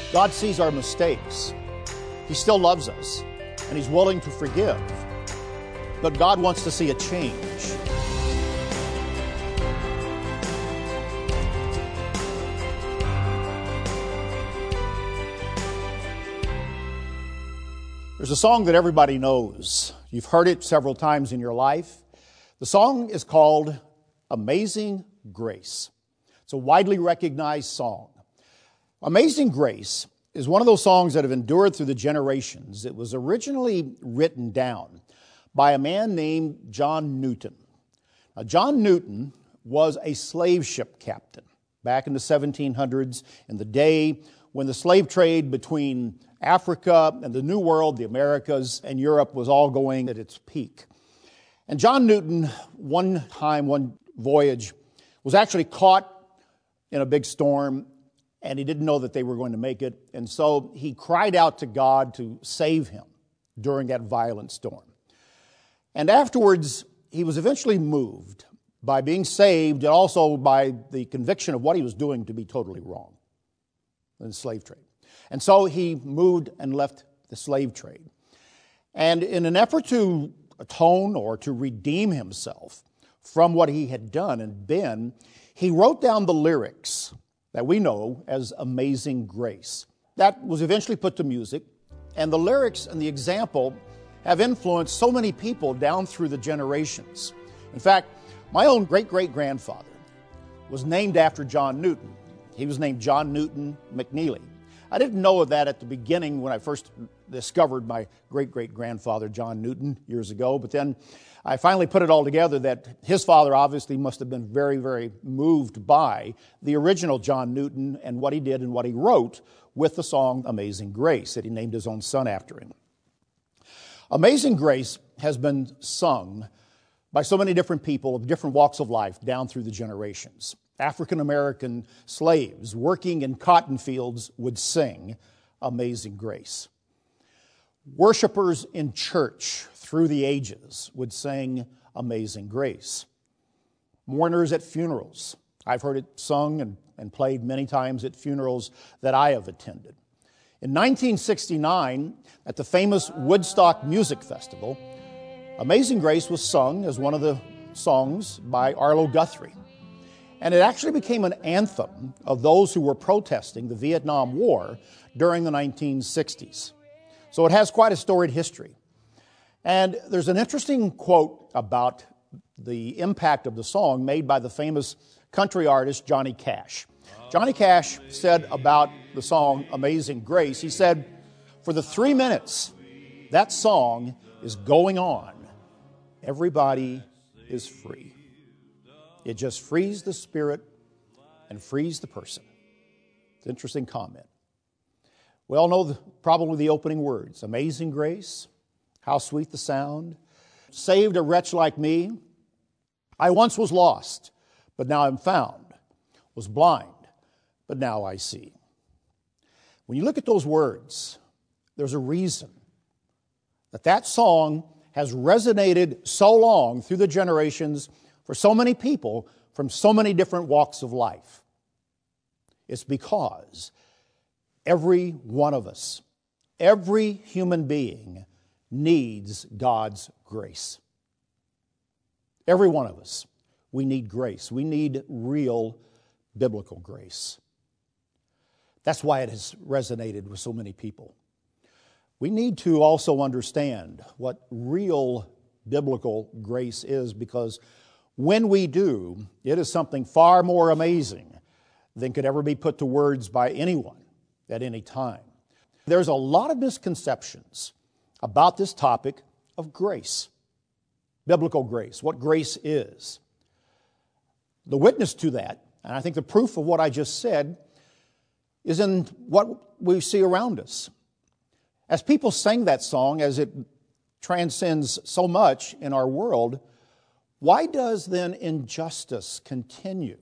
God sees our mistakes. He still loves us, and He's willing to forgive. But God wants to see a change. There's a song that everybody knows. You've heard it several times in your life. The song is called Amazing Grace. It's a widely recognized song. Amazing Grace is one of those songs that have endured through the generations. It was originally written down by a man named John Newton. Now, John Newton was a slave ship captain back in the 1700s, in the day when the slave trade between Africa and the New World, the Americas, and Europe was all going at its peak. And John Newton, one voyage, was actually caught in a big storm, and he didn't know that they were going to make it. And so he cried out to God to save him during that violent storm. And afterwards, he was eventually moved by being saved and also by the conviction of what he was doing to be totally wrong in the slave trade. And so he moved and left the slave trade. And in an effort to atone or to redeem himself from what he had done and been, he wrote down the lyrics that we know as Amazing Grace. That was eventually put to music, and the lyrics and the example have influenced so many people down through the generations. In fact, my own great-great-grandfather was named after John Newton. He was named John Newton McNeely. I didn't know of that at the beginning when I first discovered my great-great-grandfather, John Newton, years ago. But then I finally put it all together that his father obviously must have been very, very moved by the original John Newton and what he did and what he wrote with the song Amazing Grace, that he named his own son after him. Amazing Grace has been sung by so many different people of different walks of life down through the generations. African-American slaves working in cotton fields would sing Amazing Grace. Worshipers in church through the ages would sing Amazing Grace. Mourners at funerals. I've heard it sung and played many times at funerals that I have attended. In 1969, at the famous Woodstock Music Festival, Amazing Grace was sung as one of the songs by Arlo Guthrie. And it actually became an anthem of those who were protesting the Vietnam War during the 1960s. So it has quite a storied history. And there's an interesting quote about the impact of the song made by the famous country artist Johnny Cash. Johnny Cash said about the song Amazing Grace, he said, "For the 3 minutes that song is going on, everybody is free. It just frees the spirit and frees the person." It's an interesting comment. We all know probably the opening words. Amazing grace, how sweet the sound. Saved a wretch like me. I once was lost, but now I'm found. Was blind, but now I see. When you look at those words, there's a reason that song has resonated so long through the generations for so many people from so many different walks of life. It's because every one of us, every human being needs God's grace. Every one of us, we need grace. We need real biblical grace. That's why it has resonated with so many people. We need to also understand what real biblical grace is, because when we do, it is something far more amazing than could ever be put to words by anyone at any time. There's a lot of misconceptions about this topic of grace, biblical grace, what grace is. The witness to that, and I think the proof of what I just said, is in what we see around us. As people sing that song, as it transcends so much in our world, why does then injustice continue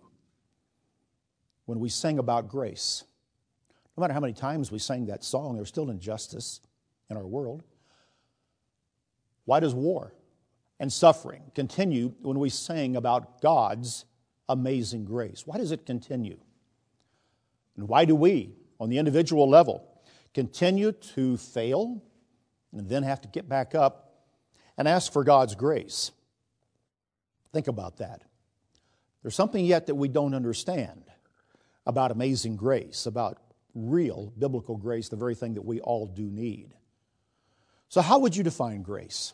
when we sing about grace? No matter how many times we sing that song, there's still injustice in our world. Why does war and suffering continue when we sing about God's amazing grace? Why does it continue? And why do we on the individual level continue to fail and then have to get back up and ask for God's grace. Think about that. There's something yet that we don't understand about amazing grace, about real biblical grace, the very thing that we all do need. So how would you define grace?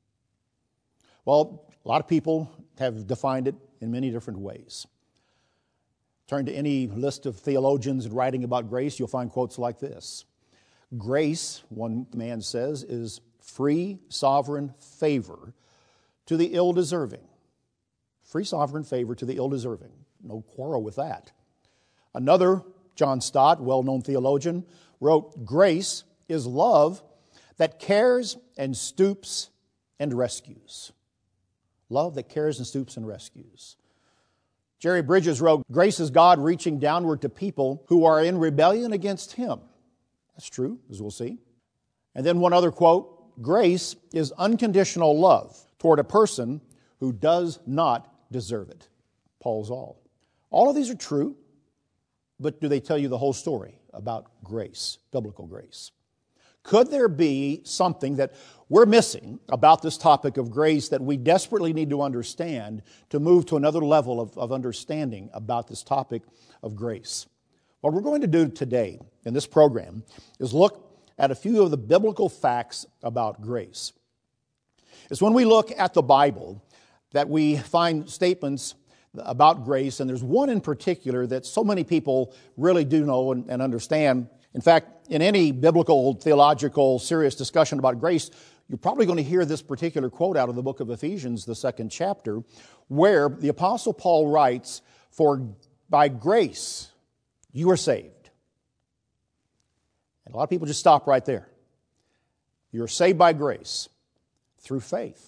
Well, a lot of people have defined it in many different ways. Turn to any list of theologians writing about grace, you'll find quotes like this. Grace, one man says, is free, sovereign favor to the ill-deserving. Free, sovereign favor to the ill-deserving. No quarrel with that. Another, John Stott, well-known theologian, wrote, grace is love that cares and stoops and rescues. Love that cares and stoops and rescues. Jerry Bridges wrote, grace is God reaching downward to people who are in rebellion against Him. That's true, as we'll see. And then one other quote, grace is unconditional love toward a person who does not deserve it. Paul's all. All of these are true, but do they tell you the whole story about grace, biblical grace? Could there be something that we're missing about this topic of grace that we desperately need to understand to move to another level of understanding about this topic of grace? What we're going to do today in this program is look at a few of the biblical facts about grace. It's when we look at the Bible that we find statements about grace, and there's one in particular that so many people really do know and understand. In fact, in any biblical, theological, serious discussion about grace, you're probably going to hear this particular quote out of the book of Ephesians, the 2nd chapter, where the Apostle Paul writes, "For by grace you are saved." And a lot of people just stop right there. You're saved by grace through faith.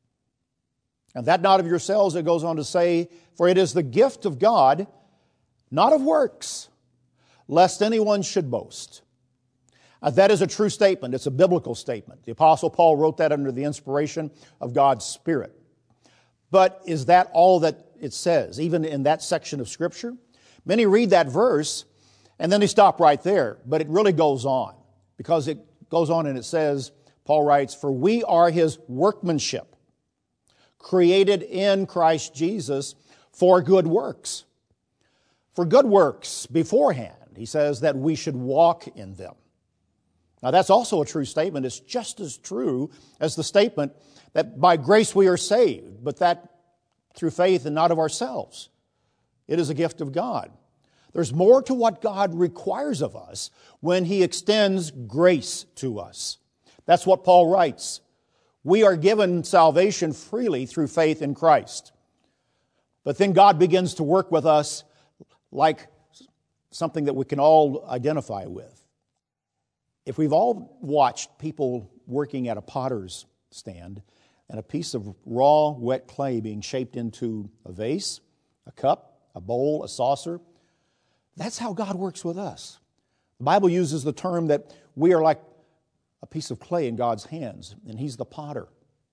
And that not of yourselves, it goes on to say, for it is the gift of God, not of works, lest anyone should boast. That is a true statement. It's a biblical statement. The Apostle Paul wrote that under the inspiration of God's Spirit. But is that all that it says, even in that section of Scripture? Many read that verse, and then they stop right there. But it really goes on, because it goes on and it says, Paul writes, for we are His workmanship, created in Christ Jesus for good works. For good works beforehand, he says that we should walk in them. Now that's also a true statement. It's just as true as the statement that by grace we are saved, but that through faith and not of ourselves. It is a gift of God. There's more to what God requires of us when He extends grace to us. That's what Paul writes. We are given salvation freely through faith in Christ. But then God begins to work with us like something that we can all identify with. If we've all watched people working at a potter's stand and a piece of raw, wet clay being shaped into a vase, a cup, a bowl, a saucer, that's how God works with us. The Bible uses the term that we are like a piece of clay in God's hands, and He's the potter.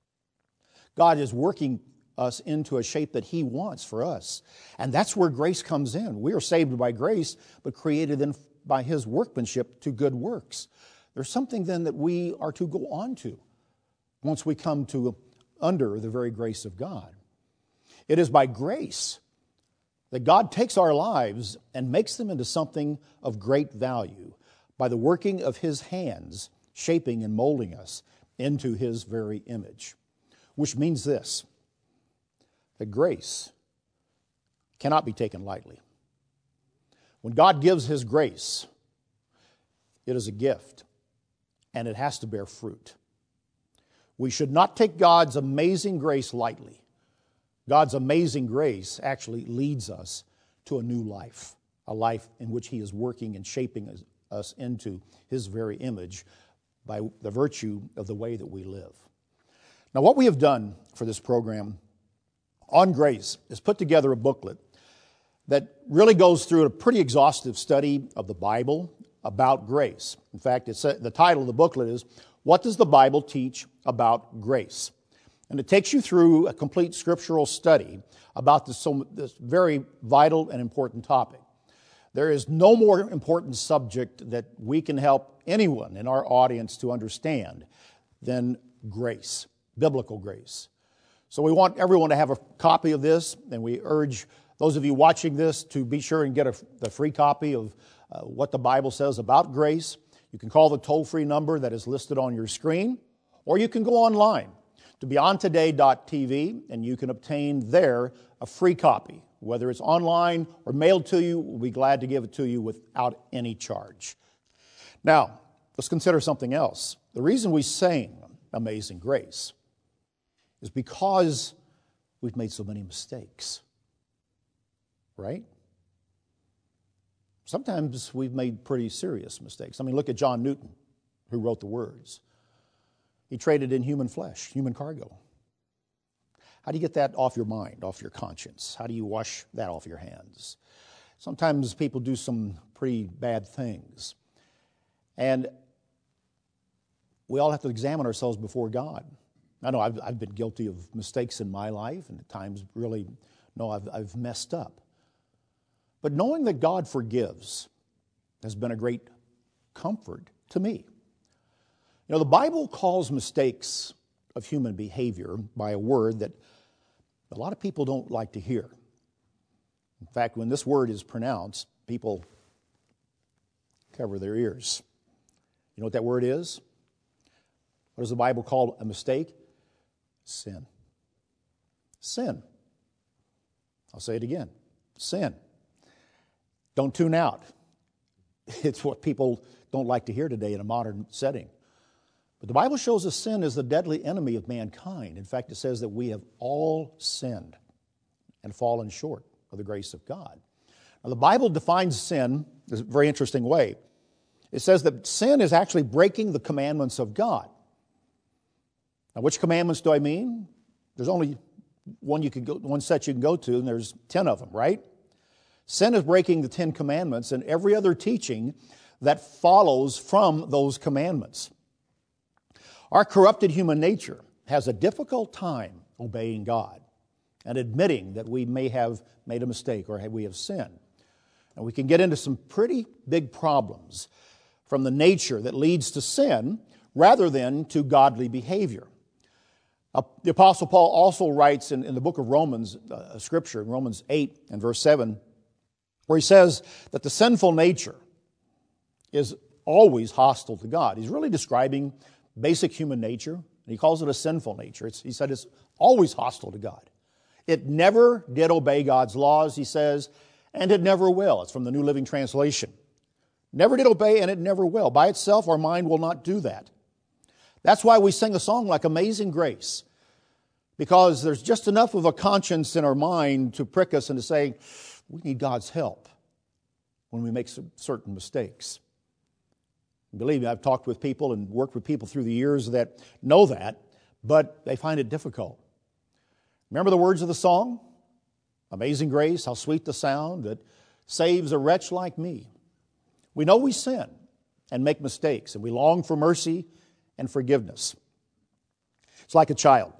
God is working us into a shape that He wants for us. And that's where grace comes in. We are saved by grace, but created by His workmanship to good works. There's something then that we are to go on to once we come to under the very grace of God. It is by grace that God takes our lives and makes them into something of great value by the working of His hands, shaping and molding us into His very image. Which means this, that grace cannot be taken lightly. When God gives His grace, it is a gift, and it has to bear fruit. We should not take God's amazing grace lightly. God's amazing grace actually leads us to a new life, a life in which He is working and shaping us into His very image by the virtue of the way that we live. Now, what we have done for this program on grace is put together a booklet that really goes through a pretty exhaustive study of the Bible about grace. In fact, the title of the booklet is, What Does the Bible Teach About Grace? And it takes you through a complete scriptural study about this very vital and important topic. There is no more important subject that we can help anyone in our audience to understand than grace, biblical grace. So we want everyone to have a copy of this, and we urge those of you watching this to be sure and get the free copy of what the Bible says about grace. You can call the toll-free number that is listed on your screen, or you can go online to beyondtoday.tv, and you can obtain there a free copy. Whether it's online or mailed to you, we'll be glad to give it to you without any charge. Now, let's consider something else. The reason we sing Amazing Grace is because we've made so many mistakes, right? Sometimes we've made pretty serious mistakes. I mean, look at John Newton, who wrote the words. He traded in human flesh, human cargo. How do you get that off your mind, off your conscience? How do you wash that off your hands? Sometimes people do some pretty bad things. And we all have to examine ourselves before God. I know I've been guilty of mistakes in my life, and at times really, I've messed up. But knowing that God forgives has been a great comfort to me. You know, the Bible calls mistakes of human behavior by a word that a lot of people don't like to hear. In fact, when this word is pronounced, people cover their ears. You know what that word is? What does the Bible call a mistake? Sin. Sin. I'll say it again. Sin. Don't tune out. It's what people don't like to hear today in a modern setting. But the Bible shows us sin is the deadly enemy of mankind. In fact, it says that we have all sinned and fallen short of the grace of God. Now, the Bible defines sin in a very interesting way. It says that sin is actually breaking the commandments of God. Now, which commandments do I mean? There's only one set you can go to, and there's 10 of them, right? Sin is breaking the 10 commandments and every other teaching that follows from those commandments. Our corrupted human nature has a difficult time obeying God and admitting that we may have made a mistake or we have sinned. And we can get into some pretty big problems from the nature that leads to sin rather than to godly behavior. The Apostle Paul also writes in the book of Romans, Scripture, in Romans 8 and verse 7, where he says that the sinful nature is always hostile to God. He's really describing basic human nature, and he calls it a sinful nature. He said it's always hostile to God. It never did obey God's laws, he says, and it never will. It's from the New Living Translation. Never did obey, and it never will. By itself, our mind will not do that. That's why we sing a song like Amazing Grace, because there's just enough of a conscience in our mind to prick us and to say, we need God's help when we make certain mistakes. Believe me, I've talked with people and worked with people through the years that know that, but they find it difficult. Remember the words of the song? Amazing grace, how sweet the sound that saves a wretch like me. We know we sin and make mistakes, and we long for mercy and forgiveness. It's like a child.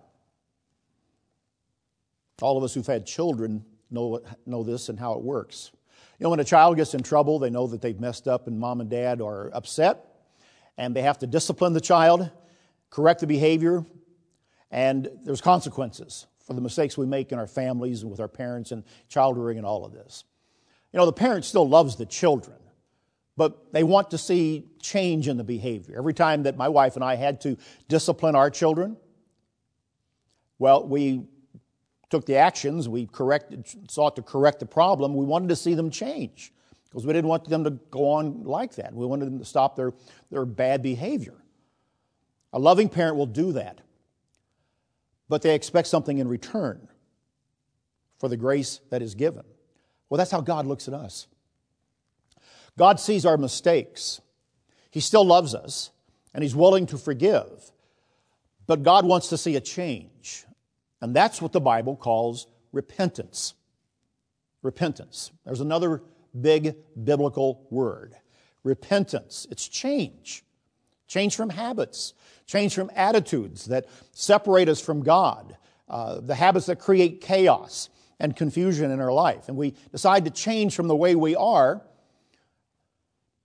All of us who've had children know this and how it works. You know, when a child gets in trouble, they know that they've messed up and mom and dad are upset, and they have to discipline the child, correct the behavior, and there's consequences for the mistakes we make in our families and with our parents and child rearing and all of this. You know, the parent still loves the children, but they want to see change in the behavior. Every time that my wife and I had to discipline our children, well, we took the actions, sought to correct the problem. We wanted to see them change because we didn't want them to go on like that. We wanted them to stop their bad behavior. A loving parent will do that, but they expect something in return for the grace that is given. Well, that's how God looks at us. God sees our mistakes. He still loves us, and He's willing to forgive. But God wants to see a change. And that's what the Bible calls repentance. Repentance. There's another big biblical word. Repentance. It's change. Change from habits. Change from attitudes that separate us from God. The habits that create chaos and confusion in our life. And we decide to change from the way we are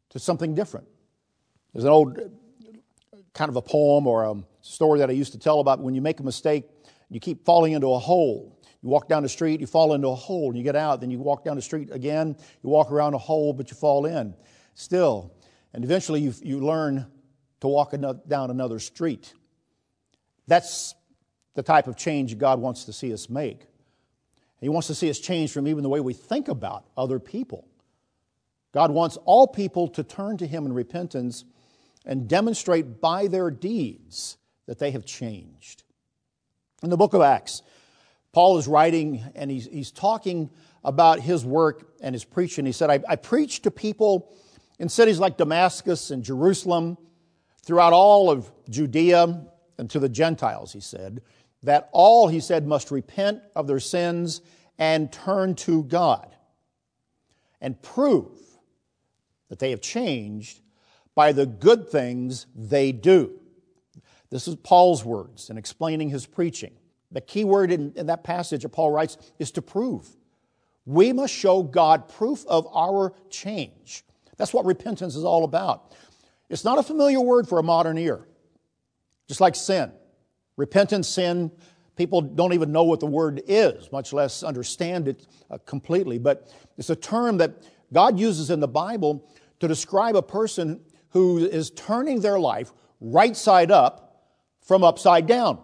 to something different. There's an old kind of a poem or a story that I used to tell about when you make a mistake, you keep falling into a hole. You walk down the street, you fall into a hole, and you get out. Then you walk down the street again, you walk around a hole, but you fall in still. And eventually you learn to walk down another street. That's the type of change God wants to see us make. He wants to see us change from even the way we think about other people. God wants all people to turn to Him in repentance and demonstrate by their deeds that they have changed. In the book of Acts, Paul is writing and he's talking about his work and his preaching. He said, I preach to people in cities like Damascus and Jerusalem, throughout all of Judea and to the Gentiles, he said, that all, he said, must repent of their sins and turn to God and prove that they have changed by the good things they do. This is Paul's words in explaining his preaching. The key word in that passage that Paul writes is to prove. We must show God proof of our change. That's what repentance is all about. It's not a familiar word for a modern ear. Just like sin. Repentance, sin, people don't even know what the word is, much less understand it completely. But it's a term that God uses in the Bible to describe a person who is turning their life right side up from upside down.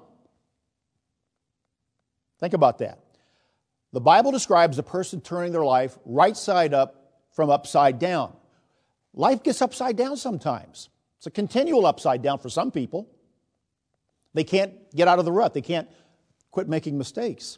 Think about that. The Bible describes a person turning their life right side up from upside down. Life gets upside down sometimes. It's a continual upside down for some people. They can't get out of the rut. They can't quit making mistakes.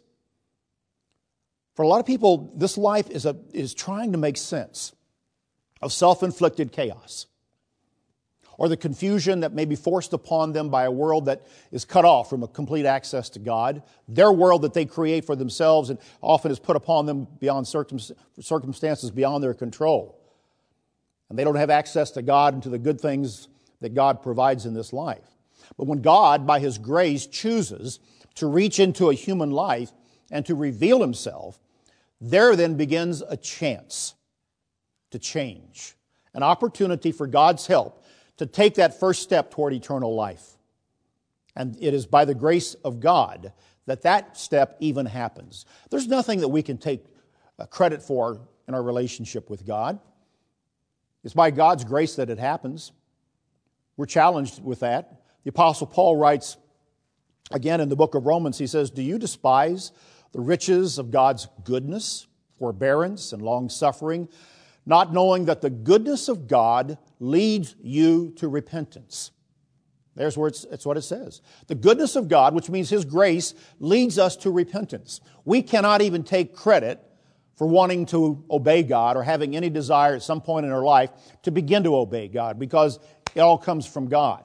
For a lot of people, this life is trying to make sense of self-inflicted chaos, or the confusion that may be forced upon them by a world that is cut off from a complete access to God, their world that they create for themselves and often is put upon them beyond circumstances beyond their control. And they don't have access to God and to the good things that God provides in this life. But when God, by His grace, chooses to reach into a human life and to reveal Himself, there then begins a chance to change, an opportunity for God's help to take that first step toward eternal life. And it is by the grace of God that that step even happens. There's nothing that we can take credit for in our relationship with God. It's by God's grace that it happens. We're challenged with that. The Apostle Paul writes, again in the book of Romans, he says, "Do you despise the riches of God's goodness, forbearance, and long-suffering, not knowing that the goodness of God leads you to repentance?" There's where it's what it says. The goodness of God, which means His grace, leads us to repentance. We cannot even take credit for wanting to obey God or having any desire at some point in our life to begin to obey God, because it all comes from God.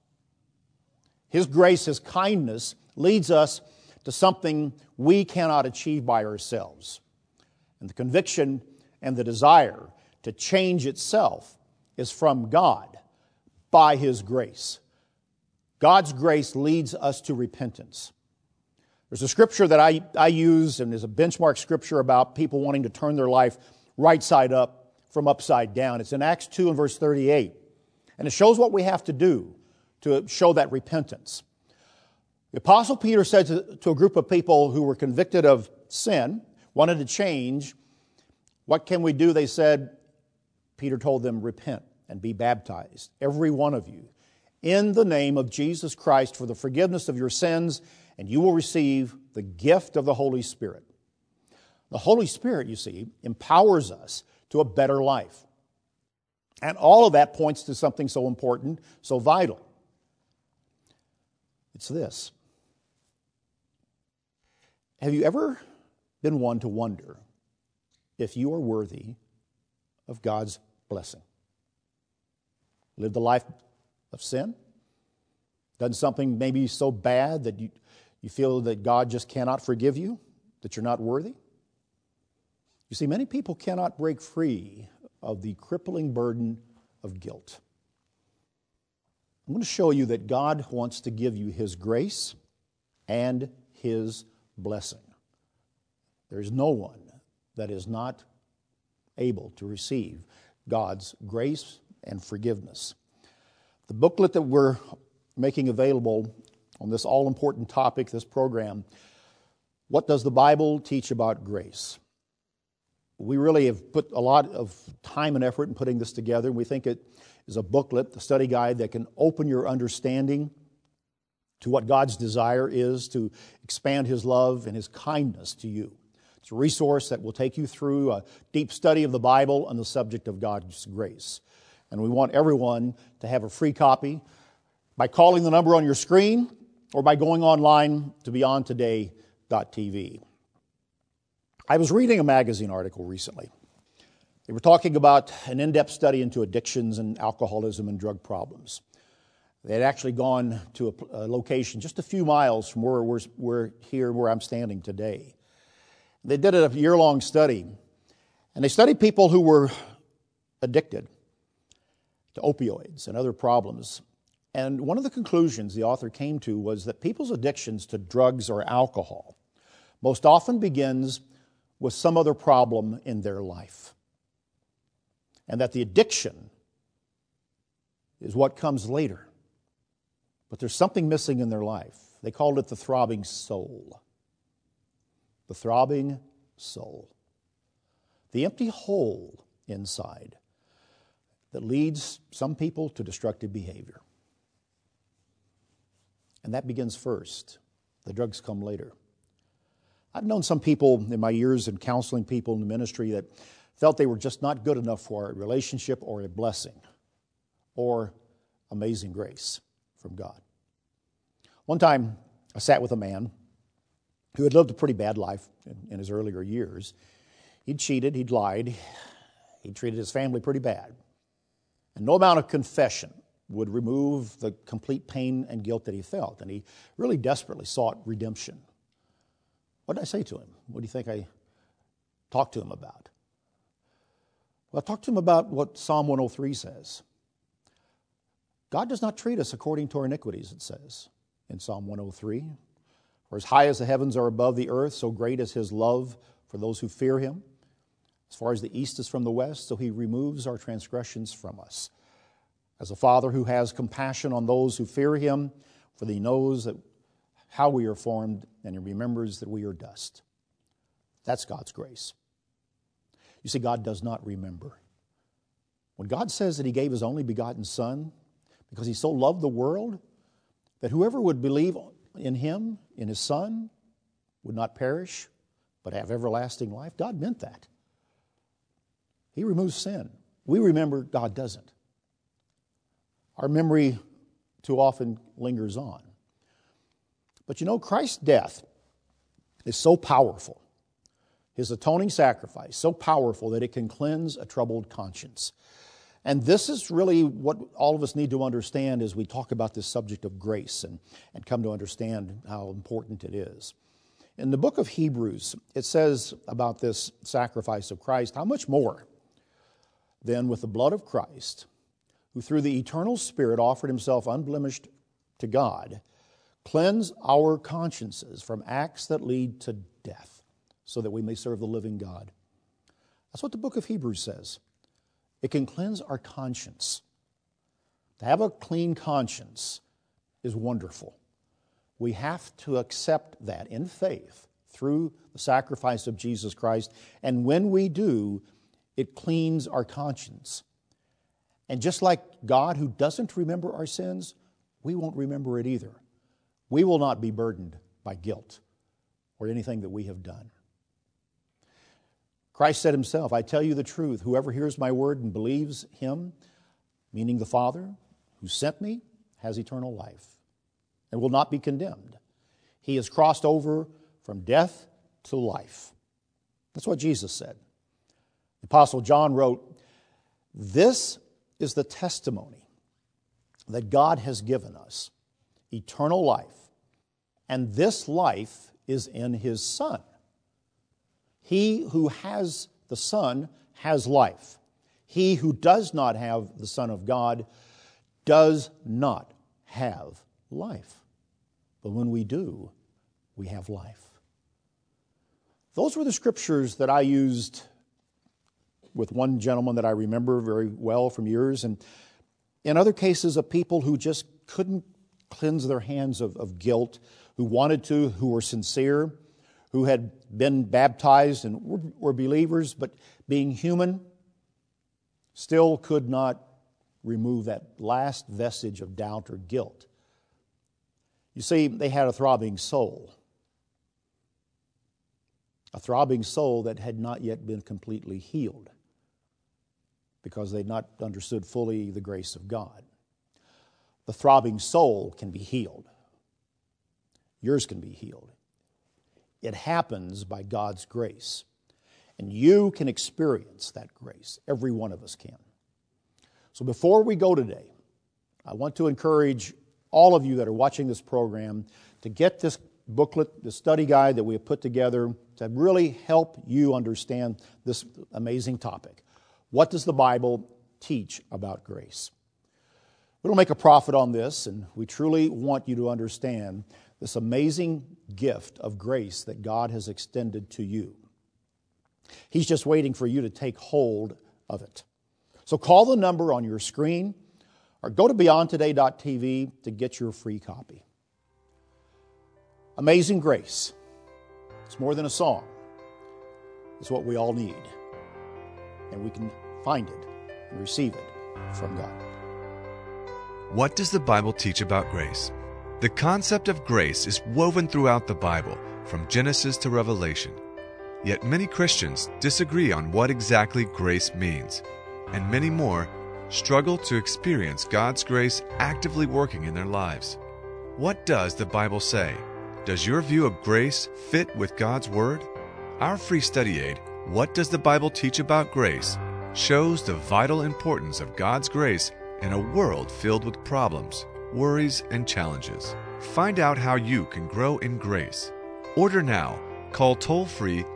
His grace, His kindness leads us to something we cannot achieve by ourselves. And the conviction and the desire to change itself is from God by His grace. God's grace leads us to repentance. There's a scripture that I use, and there's a benchmark scripture about people wanting to turn their life right side up from upside down. It's in Acts 2 and verse 38. And it shows what we have to do to show that repentance. The Apostle Peter said to a group of people who were convicted of sin, wanted to change, "What can we do?" They said. Peter told them, "Repent and be baptized, every one of you, in the name of Jesus Christ for the forgiveness of your sins, and you will receive the gift of the Holy Spirit." The Holy Spirit, you see, empowers us to a better life. And all of that points to something so important, so vital. It's this. Have you ever been one to wonder if you are worthy of God's blessing? Lived a life of sin? Done something maybe so bad that you feel that God just cannot forgive you, that you're not worthy? You see, many people cannot break free of the crippling burden of guilt. I'm going to show you that God wants to give you His grace and His blessing. There is no one that is not able to receive God's grace and forgiveness. The booklet that we're making available on this all-important topic, this program, What Does the Bible Teach About Grace? We really have put a lot of time and effort in putting this together. We think it is a booklet, a study guide that can open your understanding to what God's desire is to expand His love and His kindness to you. It's a resource that will take you through a deep study of the Bible on the subject of God's grace. And we want everyone to have a free copy by calling the number on your screen or by going online to beyondtoday.tv. I was reading a magazine article recently. They were talking about an in-depth study into addictions and alcoholism and drug problems. They had actually gone to a location just a few miles from where we're here, where I'm standing today. They did a year-long study, and they studied people who were addicted to opioids and other problems. And one of the conclusions the author came to was that people's addictions to drugs or alcohol most often begins with some other problem in their life. And that the addiction is what comes later. But there's something missing in their life. They called it the throbbing soul. The throbbing soul. The empty hole inside that leads some people to destructive behavior. And that begins first. The drugs come later. I've known some people in my years in counseling people in the ministry that felt they were just not good enough for a relationship or a blessing or amazing grace from God. One time, I sat with a man who had lived a pretty bad life in his earlier years. He'd cheated, he'd lied, he'd treated his family pretty bad. And no amount of confession would remove the complete pain and guilt that he felt. And he really desperately sought redemption. What did I say to him? What do you think I talked to him about? Well, I talked to him about what Psalm 103 says. God does not treat us according to our iniquities, it says in Psalm 103. For as high as the heavens are above the earth, so great is His love for those who fear Him. As far as the east is from the west, so He removes our transgressions from us. As a Father who has compassion on those who fear Him, for He knows that how we are formed, and He remembers that we are dust. That's God's grace. You see, God does not remember. When God says that He gave His only begotten Son, because He so loved the world, that whoever would believe in Him, in His Son, would not perish, but have everlasting life, God meant that. He removes sin. We remember, God doesn't. Our memory too often lingers on. But you know, Christ's death is so powerful, His atoning sacrifice, so powerful that it can cleanse a troubled conscience. And this is really what all of us need to understand as we talk about this subject of grace and come to understand how important it is. In the book of Hebrews, it says about this sacrifice of Christ, how much more then with the blood of Christ, who through the eternal Spirit offered Himself unblemished to God, cleanse our consciences from acts that lead to death, so that we may serve the living God. That's what the book of Hebrews says. It can cleanse our conscience. To have a clean conscience is wonderful. We have to accept that in faith through the sacrifice of Jesus Christ. And when we do, it cleans our conscience. And just like God, who doesn't remember our sins, we won't remember it either. We will not be burdened by guilt or anything that we have done. Christ said Himself, I tell you the truth, whoever hears my word and believes Him, meaning the Father who sent me, has eternal life and will not be condemned. He has crossed over from death to life. That's what Jesus said. The Apostle John wrote, this is the testimony that God has given us, eternal life, and this life is in His Son. He who has the Son has life. He who does not have the Son of God does not have life. But when we do, we have life. Those were the scriptures that I used with one gentleman that I remember very well from years, and in other cases of people who just couldn't cleanse their hands of guilt, who wanted to, who were sincere, who had been baptized and were believers, but being human, still could not remove that last vestige of doubt or guilt. You see, they had a throbbing soul that had not yet been completely healed because they'd not understood fully the grace of God. The throbbing soul can be healed. Yours can be healed. It happens by God's grace. And you can experience that grace. Every one of us can. So before we go today, I want to encourage all of you that are watching this program to get this booklet, the study guide that we have put together to really help you understand this amazing topic. What does the Bible teach about grace? We don't make a profit on this, and we truly want you to understand this amazing gift of grace that God has extended to you. He's just waiting for you to take hold of it. So call the number on your screen or go to beyondtoday.tv to get your free copy. Amazing grace. It's more than a song. It's what we all need. And we can find it and receive it from God. What does the Bible teach about grace? The concept of grace is woven throughout the Bible, from Genesis to Revelation. Yet many Christians disagree on what exactly grace means, and many more struggle to experience God's grace actively working in their lives. What does the Bible say? Does your view of grace fit with God's Word? Our free study aid, What Does the Bible Teach About Grace?, shows the vital importance of God's grace in a world filled with problems, worries, and challenges. Find out how you can grow in grace. Order now. Call toll-free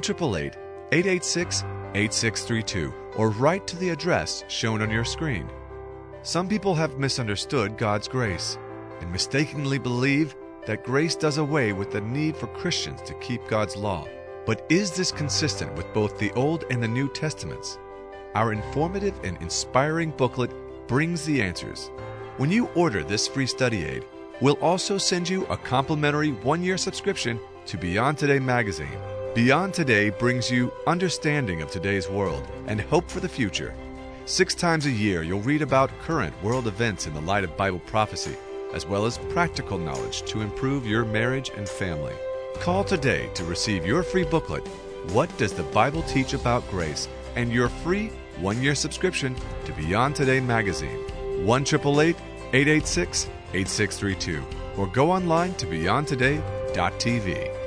1-888-886-8632 or write to the address shown on your screen. Some people have misunderstood God's grace and mistakenly believe that grace does away with the need for Christians to keep God's law. But is this consistent with both the Old and the New Testaments? Our informative and inspiring booklet brings the answers. When you order this free study aid, we'll also send you a complimentary 1-year subscription to Beyond Today magazine. Beyond Today brings you understanding of today's world and hope for the future. 6 times a year, you'll read about current world events in the light of Bible prophecy, as well as practical knowledge to improve your marriage and family. Call today to receive your free booklet, What Does the Bible Teach About Grace?, and your free 1-year subscription to Beyond Today magazine. 1-888-886-8632 or go online to beyondtoday.tv.